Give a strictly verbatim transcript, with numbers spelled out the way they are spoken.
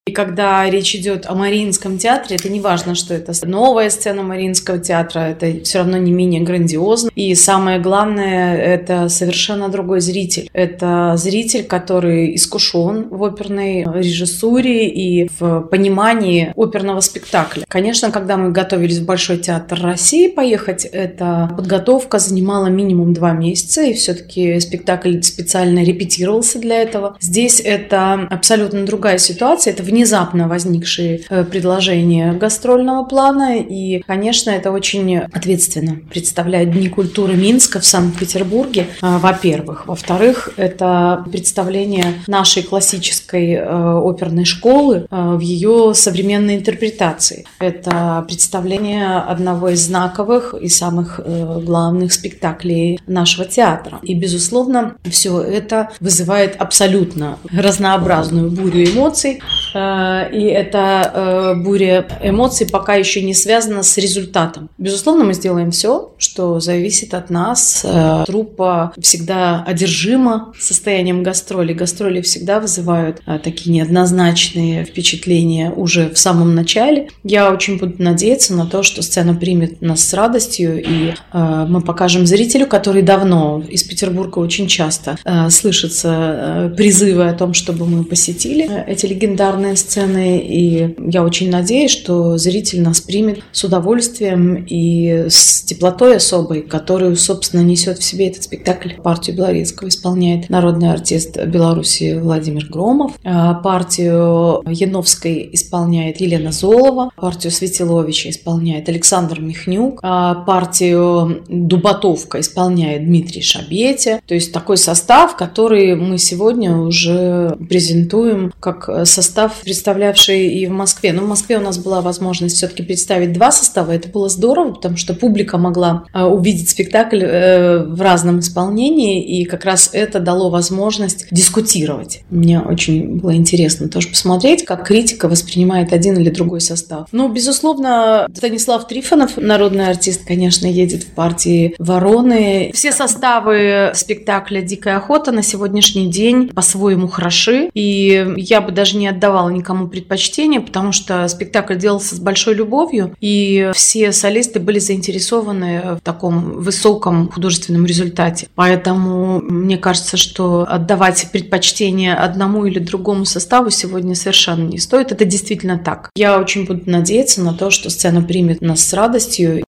И когда речь идет о Мариинском театре, это не важно, что это новая сцена Мариинского театра, это все равно не менее грандиозно. И самое главное, это совершенно другой зритель. Это зритель, который искушен в оперной режиссуре и в понимании оперного спектакля. Конечно, когда мы готовились в Большой театр России поехать, эта подготовка занимала минимум два месяца, и все-таки спектакль специально репетировался для этого. Здесь это абсолютно другая ситуация, это внезапно возникшие предложения гастрольного плана, и, конечно, это очень ответственно представлять Дни культуры Минска в Санкт-Петербурге, во-первых. Во-вторых, это представление нашей классической оперной школы в ее современной интерпретации. Это представление одного из знаковых и самых главных спектаклей нашего театра. И, безусловно, все это вызывает абсолютно разнообразную бурю эмоций. И эта буря эмоций пока еще не связана с результатом. Безусловно, мы сделаем все, что зависит от нас. Труппа всегда одержима состоянием гастролей. Гастроли всегда вызывают такие неоднозначные впечатления уже в самом начале. Я очень буду надеяться на то, что сцена примет нас с радостью, и мы покажем зрителю, который давно из Петербурга очень часто слышатся призывы о том, чтобы мы посетили эти легендарные сцены. И я очень надеюсь, что зритель нас примет с удовольствием и с теплотой особой, которую, собственно, несет в себе этот спектакль. Партию Белорецкого исполняет народный артист Беларуси Владимир Громов. Партию Яновской исполняет Елена Золова. Партию Светиловича исполняет Александр Михнюк. Партию Дубатовка исполняет Дмитрий Шабетя. То есть такой состав, который мы сегодня уже презентуем как состав, представлявший и в Москве. Но в Москве у нас была возможность все-таки представить два состава. Это было здорово, потому что публика могла увидеть спектакль в разном исполнении, и как раз это дало возможность дискутировать. Мне очень было интересно тоже посмотреть, как критика воспринимает один или другой состав. Ну, безусловно, Станислав Трифонов, народный артист, конечно, едет в партии «Вороны». Все составы спектакля «Дикая охота» на сегодняшний день по-своему хороши, и я бы даже не отдавала никому предпочтение, потому что спектакль делался с большой любовью, и все солисты были заинтересованы в таком высоком художественном результате. Поэтому мне кажется, что отдавать предпочтение одному или другому составу сегодня совершенно не стоит. Это действительно так. Я очень буду надеяться на то, что сцена примет нас с радостью.